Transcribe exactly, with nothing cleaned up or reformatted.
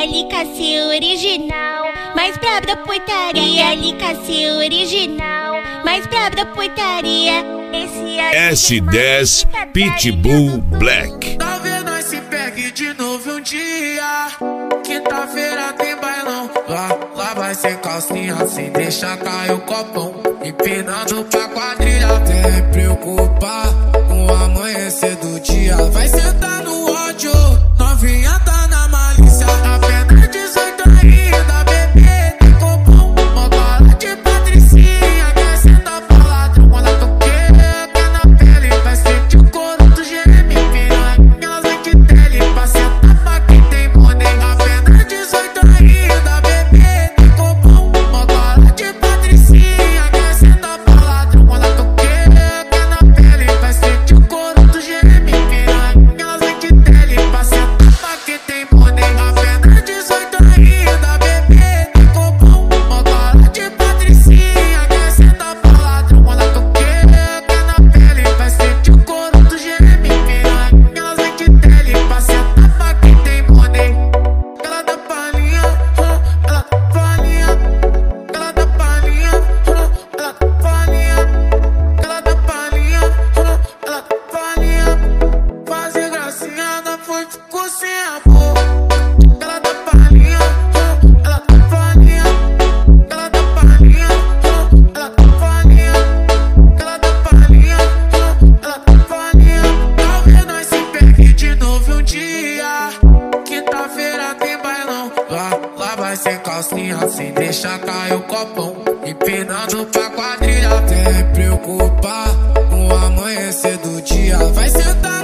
L K C original, mais brabo da portaria. L K C original, mais brabo da portaria. Esse S dez Pitbull Black. Tá vendo esse pegue de novo um dia? Quinta-feira tem bailão. Lá, lá vai sem calcinha, sem deixar cair o copão, empinando pra quadrilha. Até preocupar com o amanhecer do dia. Vai sentar no ódio, novinha tá na malícia. Apenas dezoito ainda, bebê, tem copão. Motola de patricinha, quer sentar pra ladrão. Quando tu quer, quer na pele, vai sentir o couro do G M. Piranha, leite dele, pra sentar pra quem tem money. Apenas dezoito ainda, bebê, tem copão. Motola de patricinha, quer sentar pra ladrão. Quando tu quer, quer na pele, vai sentir o couro do G M. Piranha, leite dele, pra sentar pra quem tem money. Apenas dezoito ainda, bebê, tem copão. Motola de patricinha, quer sentar pra ladrão. Quando tu quer, quer na pele, vai sentir o couro do G M. Piranha, leite dele, pra sentar pra quem tem money. Ela dá palhinha, ela dá palhinha. Ela dá palhinha, ela dá palhinha. Ela dá palhinha, ela dá palhinha. Fazer gracinha na fonte com sem amor. Ela dá palhinha, ela dá palhinha. Ela dá palhinha, ela dá palhinha. Ela dá palhinha, ela dá palhinha. Tá vendo esse pegue de novo um dia? Quinta-feira tem bailão. Lá, lá vai sem calcinha, sem deixar cair o copão, empinando pra quadrilha. Até preocupar com o amanhecer do dia. Vai sentar